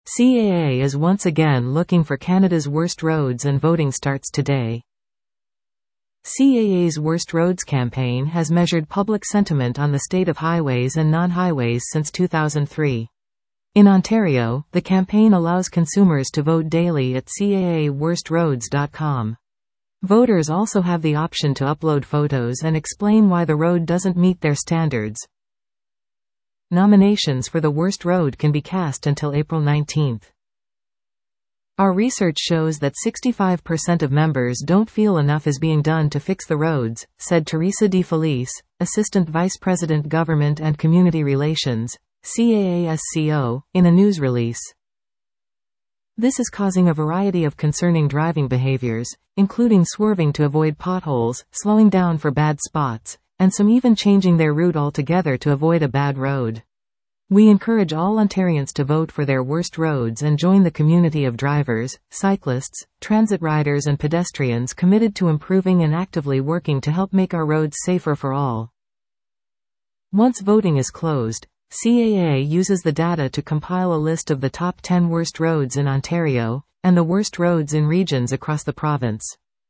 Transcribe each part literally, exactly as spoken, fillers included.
C A A is once again looking for Canada's worst roads and voting starts today. C A A's Worst Roads campaign has measured public sentiment on the state of highways and non-highways since two thousand three. In Ontario, the campaign allows consumers to vote daily at C A A worst roads dot com. Voters also have the option to upload photos and explain why the road doesn't meet their standards. Nominations for the worst road can be cast until April nineteenth. Our research shows that sixty-five percent of members don't feel enough is being done to fix the roads, said Teresa De Felice, Assistant Vice President Government and Community Relations, C A A S C O, in a news release. This is causing a variety of concerning driving behaviors, including swerving to avoid potholes, slowing down for bad spots, and some even changing their route altogether to avoid a bad road. We encourage all Ontarians to vote for their worst roads and join the community of drivers, cyclists, transit riders and pedestrians committed to improving and actively working to help make our roads safer for all. Once voting is closed, C A A uses the data to compile a list of the top ten worst roads in Ontario, and the worst roads in regions across the province.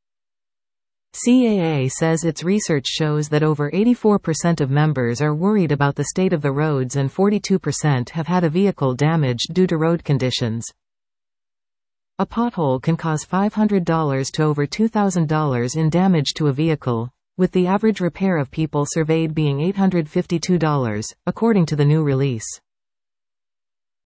C A A says its research shows that over eighty-four percent of members are worried about the state of the roads and forty-two percent have had a vehicle damaged due to road conditions. A pothole can cause five hundred dollars to over two thousand dollars in damage to a vehicle, with the average repair of people surveyed being eight hundred fifty-two dollars, according to the new release.